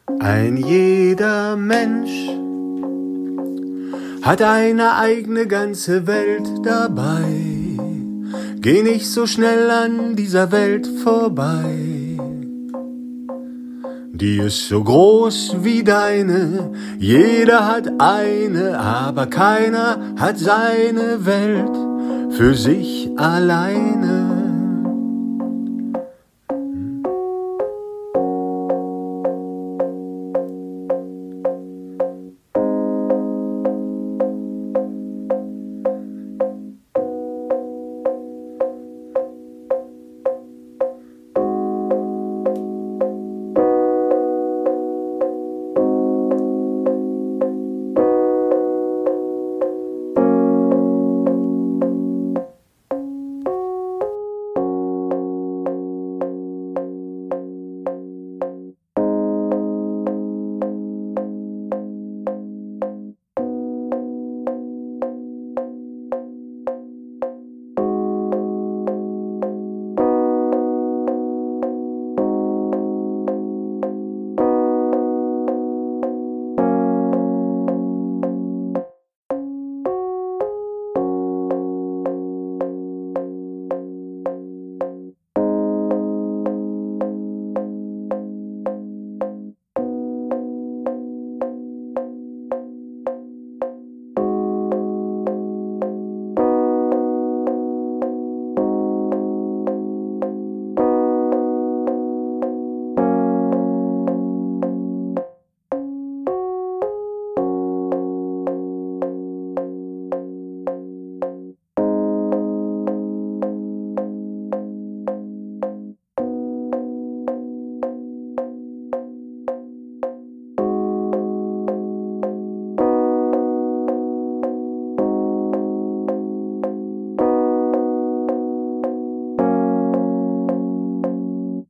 Ein jeder Mensch hat eine eigene ganze Welt dabei. Geh nicht so schnell an dieser Welt vorbei. Die ist so groß wie deine, jeder hat eine, aber keiner hat seine Welt für sich alleine.